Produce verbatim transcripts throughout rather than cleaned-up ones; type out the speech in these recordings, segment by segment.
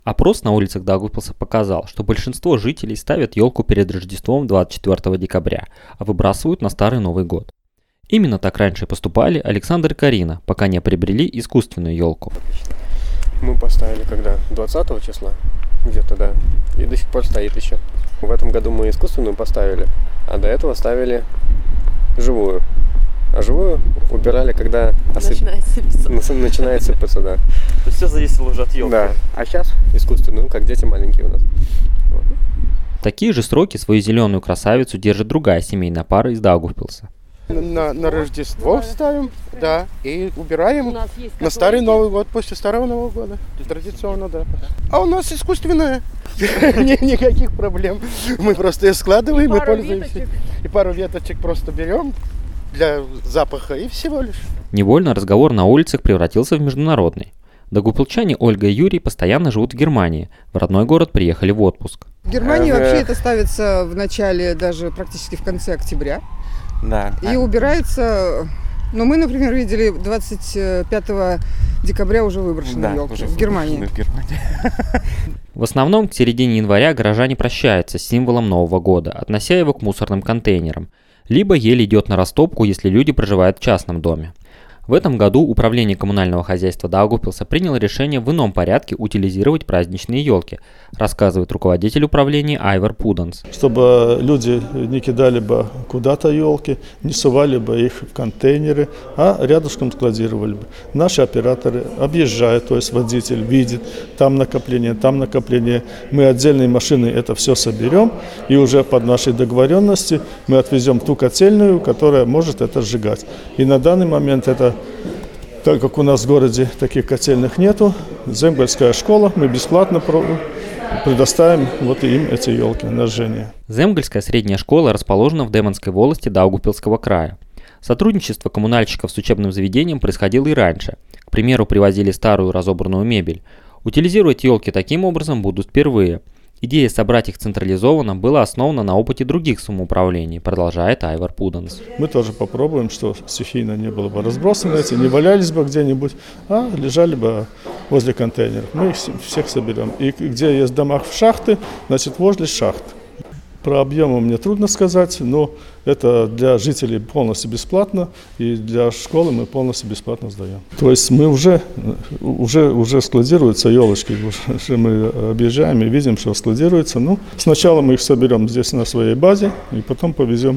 Опрос на улицах Даугавпилса показал, что большинство жителей ставят елку перед Рождеством двадцать четвёртого декабря, а выбрасывают на Старый Новый год. Именно так раньше поступали Александр и Карина, пока не приобрели искусственную елку. Мы поставили когда? двадцатого числа? Где-то, да. И до сих пор стоит еще. В этом году мы искусственную поставили, а до этого ставили живую. А живую убирали, когда осып... начинает сыпаться. Начинает сыпаться, да. То есть все зависело уже от елки. Да. А сейчас искусственную, как дети маленькие у нас. Вот. В такие же сроки свою зеленую красавицу держит другая семейная пара из Даугавпилса. На, на Рождество ставим, да, и убираем на Старый Новый год, после Старого Нового года. Традиционно, да. А у нас искусственная. Никаких проблем. Мы просто ее складываем и пользуемся. И пару веточек просто берем для запаха и всего лишь. Невольно разговор на улицах превратился в международный. Даугавпилчане Ольга и Юрий постоянно живут в Германии. В родной город приехали в отпуск. В Германии вообще это ставится в начале, даже практически в конце октября. Да. И убирается, ну мы, например, видели двадцать пятого декабря уже выброшенную да, елку уже в Германии. в Германии. В основном к середине января горожане прощаются с символом Нового года, относя его к мусорным контейнерам. Либо ель идет на растопку, если люди проживают в частном доме. В этом году Управление коммунального хозяйства Даугавпилса приняло решение в ином порядке утилизировать праздничные елки, рассказывает руководитель управления Айвар Пуданс. Чтобы люди не кидали бы куда-то елки, не сували бы их в контейнеры, а рядышком складировали бы. Наши операторы объезжают, то есть водитель видит, там накопление, там накопление. Мы отдельной машиной это все соберем, и уже под нашей договоренности мы отвезем ту котельную, которая может это сжигать. И на данный момент это, так как у нас в городе таких котельных нету, Земгальская школа, мы бесплатно предоставим вот им эти елки на сжжение. Земгальская средняя школа расположена в Деманской волости Даугавпилского края. Сотрудничество коммунальщиков с учебным заведением происходило и раньше. К примеру, привозили старую разобранную мебель. Утилизировать елки таким образом будут впервые. Идея собрать их централизованно была основана на опыте других самоуправлений, продолжает Айвар Пуданс. Мы тоже попробуем, что стихийно не было бы разбросано эти, не валялись бы где-нибудь, а лежали бы возле контейнеров. Мы их всех соберем. И где есть в домах шахты, значит возле шахт. Про объемы мне трудно сказать, но это для жителей полностью бесплатно, и для школы мы полностью бесплатно сдаем. То есть мы уже, уже, уже складируются елочки, уже мы объезжаем и видим, что складируются. Ну, сначала мы их соберем здесь на своей базе, и потом повезем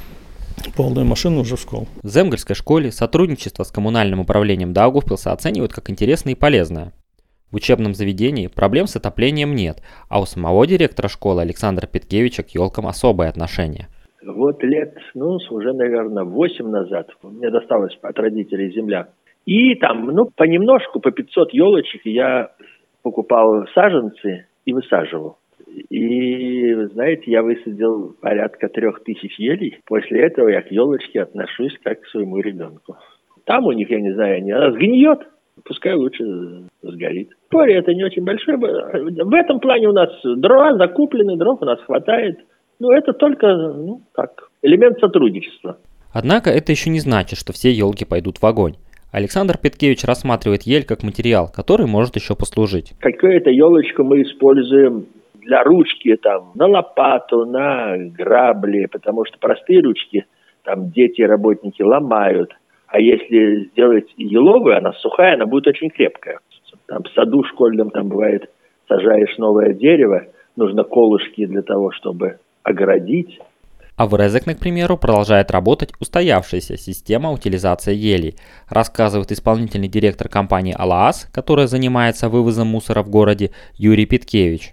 полную машину уже в школу. В Земгальской школе сотрудничество с коммунальным управлением Даугавпилса оценивают как интересное и полезное. В учебном заведении проблем с отоплением нет, а у самого директора школы Александра Петкевича к елкам особое отношение. Вот лет, ну, уже, наверное, восемь назад мне досталось от родителей земля. И там, ну, понемножку, по пятьсот елочек я покупал саженцы и высаживал. И, знаете, я высадил порядка трех тысяч елей. После этого я к елочке отношусь как к своему ребенку. Там у них, я не знаю, она сгниет. Пускай лучше сгорит. Поле это не очень большое. В этом плане у нас дрова закуплены, дров у нас хватает. Но это только, ну, как, элемент сотрудничества. Однако это еще не значит, что все елки пойдут в огонь. Александр Петкевич рассматривает ель как материал, который может еще послужить. Какую-то елочку мы используем для ручки, там, на лопату, на грабли, потому что простые ручки там дети и работники ломают. А если сделать еловую, она сухая, она будет очень крепкая. Там в саду школьном там бывает, сажаешь новое дерево, нужно колышки для того, чтобы огородить. А в Резекне, к примеру, продолжает работать устоявшаяся система утилизации елей, рассказывает исполнительный директор компании «Алаас», которая занимается вывозом мусора в городе, Юрий Петкевич.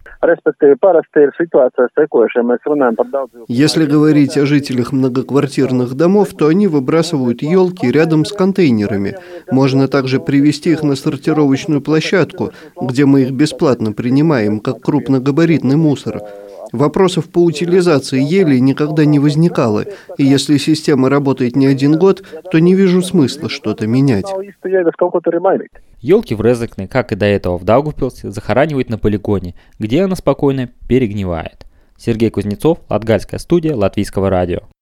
Если говорить о жителях многоквартирных домов, то они выбрасывают елки рядом с контейнерами. Можно также привезти их на сортировочную площадку, где мы их бесплатно принимаем, как крупногабаритный мусор. Вопросов по утилизации ели никогда не возникало, и если система работает не один год, то не вижу смысла что-то менять. Елки в Резекне, как и до этого в Даугавпилсе, захоранивают на полигоне, где она спокойно перегнивает. Сергей Кузнецов, Латгальская студия Латвийского радио.